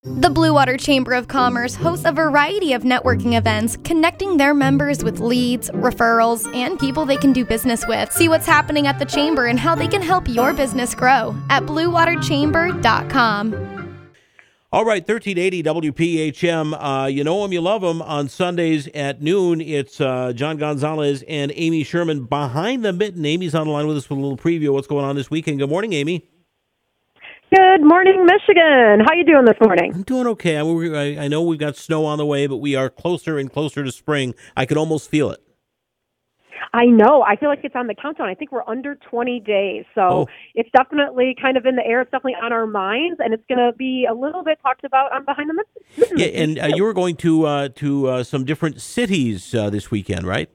The Blue Water Chamber of Commerce hosts a variety of networking events, connecting their members with leads, referrals, and people they can do business with. See what's happening at the Chamber and how they can help your business grow at bluewaterchamber.com. All right, 1380 WPHM. You know them, you love them. On Sundays at noon, it's John Gonzalez and Amy Sherman behind the mitten. Amy's on the line with us with a little preview of what's going on this weekend. Good morning, Amy. Good morning, Michigan. How you doing this morning? I'm doing okay. I know we've got snow on the way, but we are closer and closer to spring. I can almost feel it. I know. I feel like it's on the countdown. I think we're under 20 days. So It's definitely kind of in the air. It's definitely on our minds, and it's going to be a little bit talked about on Behind the Mitten. Yeah, and you were going to some different cities this weekend, right?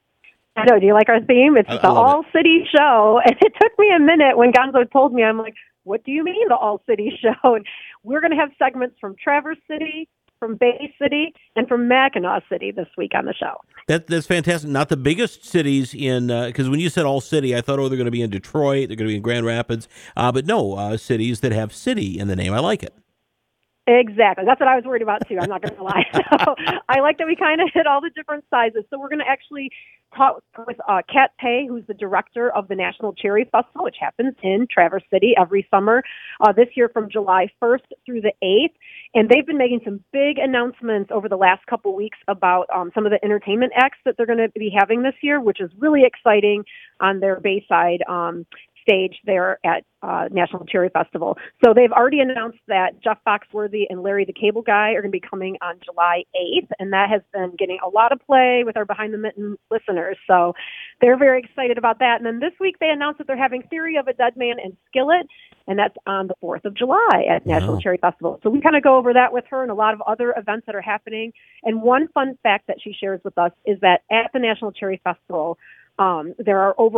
I know. Do you like our theme? It's the all-city show. And it took me a minute when Gonzo told me. I'm like, what do you mean the all-city show? And we're going to have segments from Traverse City, from Bay City, and from Mackinac City this week on the show. That's fantastic. Not the biggest cities in, because when you said all city, I thought, they're going to be in Detroit, they're going to be in Grand Rapids, but no, cities that have city in the name. I like it. Exactly. That's what I was worried about, too. I'm not going to lie. So I like that we kind of hit all the different sizes. So we're going to actually talk with Kat Pay, who's the director of the National Cherry Festival, which happens in Traverse City every summer, this year from July 1st through the 8th. And they've been making some big announcements over the last couple weeks about some of the entertainment acts that they're going to be having this year, which is really exciting on their Bayside stage there at National Cherry Festival. So they've already announced that Jeff Foxworthy and Larry the Cable Guy are going to be coming on July 8th, and that has been getting a lot of play with our Behind the Mitten listeners. So they're very excited about that. And then this week they announced that they're having Theory of a Deadman and Skillet, and that's on the 4th of July at National Cherry Festival. So we kind of go over that with her and a lot of other events that are happening. And one fun fact that she shares with us is that at the National Cherry Festival, there are over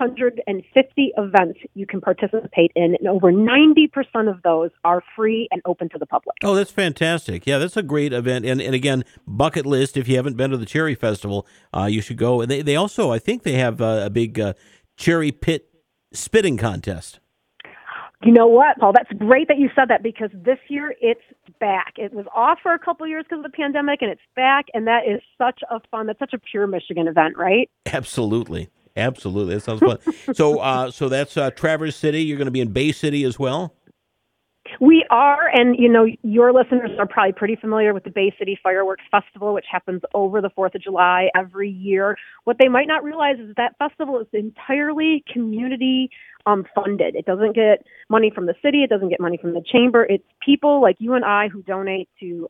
150 events you can participate in, and over 90% of those are free and open to the public. Oh, that's fantastic. Yeah, that's a great event. And again, bucket list, if you haven't been to the Cherry Festival, you should go. And they also, I think they have a big cherry pit spitting contest. You know what, Paul? That's great that you said that, because this year it's back. It was off for a couple of years because of the pandemic, and it's back, and that is such a pure Michigan event, right? Absolutely. That sounds fun. So that's Traverse City. You're going to be in Bay City as well? We are, and your listeners are probably pretty familiar with the Bay City Fireworks Festival, which happens over the 4th of July every year. What they might not realize is that festival is entirely community funded. It doesn't get money from the city. It doesn't get money from the chamber. It's people like you and I who donate to,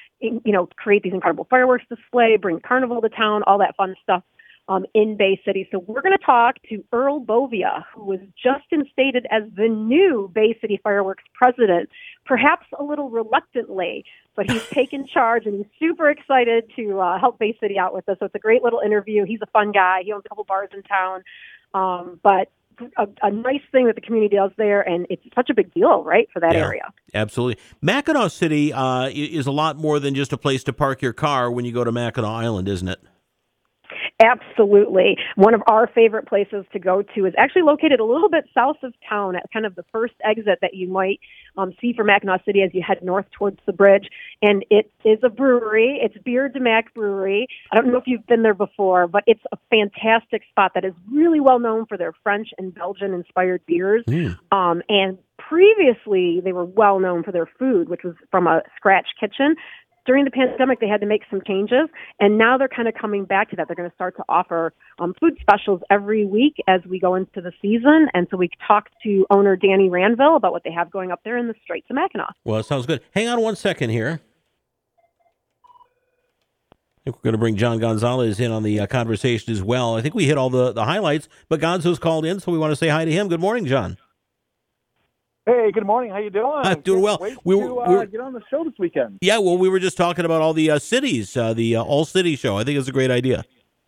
create these incredible fireworks display, bring carnival to town, all that fun stuff. In Bay City. So we're going to talk to Earl Bovia, who was just instated as the new Bay City Fireworks president, perhaps a little reluctantly, but he's taken charge and he's super excited to help Bay City out with this. So it's a great little interview. He's a fun guy. He owns a couple bars in town, but a nice thing that the community does there, and it's such a big deal, right, for that area. Absolutely. Mackinac City is a lot more than just a place to park your car when you go to Mackinac Island, isn't it? Absolutely. One of our favorite places to go to is actually located a little bit south of town at kind of the first exit that you might see from Mackinac City as you head north towards the bridge. And it is a brewery. It's Bière de Mac Brewery. I don't know if you've been there before, but it's a fantastic spot that is really well known for their French and Belgian-inspired beers. And previously, they were well known for their food, which was from a scratch kitchen. During the pandemic, they had to make some changes, and now they're kind of coming back to that. They're going to start to offer food specials every week as we go into the season, and so we talked to owner Danny Ranville about what they have going up there in the Straits of Mackinac. Well, it sounds good. Hang on one second here. I think we're going to bring John Gonzalez in on the conversation as well. I think we hit all the highlights, but Gonzo's called in, so we want to say hi to him. Good morning, John. Hey, good morning. How you doing? I'm doing well. We were get on the show this weekend. Yeah, well, we were just talking about all the cities, the all-city show. I think it's a great idea.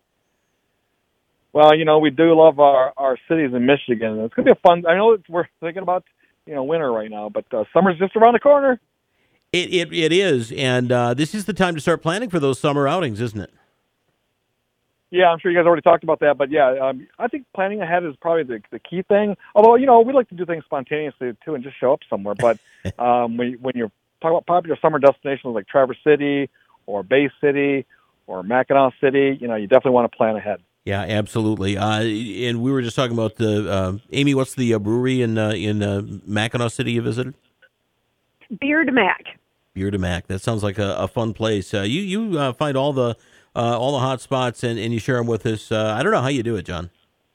Well, we do love our cities in Michigan. It's going to be a fun. I know we're thinking about winter right now, but summer's just around the corner. It is, and this is the time to start planning for those summer outings, isn't it? Yeah, I'm sure you guys already talked about that, but yeah, I think planning ahead is probably the key thing. Although, we like to do things spontaneously too and just show up somewhere. But when you're talk about popular summer destinations like Traverse City or Bay City or Mackinac City, you definitely want to plan ahead. Yeah, absolutely. And we were just talking about the Amy. What's the brewery in Mackinac City you visited? Beard Mac. Beard Mac. That sounds like a fun place. You find all the hot spots and you share them with us. I don't know how you do it, John.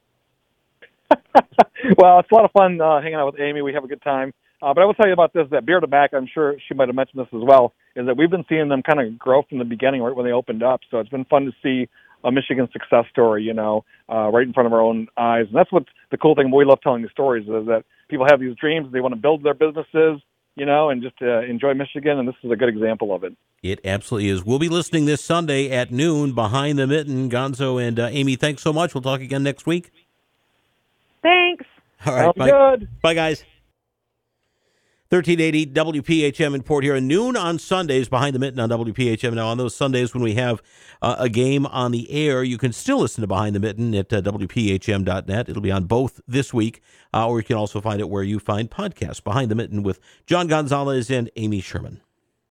Well, it's a lot of fun hanging out with Amy. We have a good time. But I will tell you about this, that Beard Mac, I'm sure she might have mentioned this as well, is that we've been seeing them kind of grow from the beginning right when they opened up. So it's been fun to see a Michigan success story, right in front of our own eyes. And that's what the cool thing, we love telling the stories, is that people have these dreams, they want to build their businesses, and just enjoy Michigan, and this is a good example of it. It absolutely is. We'll be listening this Sunday at noon, Behind the Mitten. Gonzo and Amy, thanks so much. We'll talk again next week. Thanks. All right, bye. Good. Bye, guys. 1380 WPHM in Port Huron, noon on Sundays, Behind the Mitten on WPHM. Now, on those Sundays when we have a game on the air, you can still listen to Behind the Mitten at WPHM.net. It'll be on both this week, or you can also find it where you find podcasts. Behind the Mitten with John Gonzalez and Amy Sherman.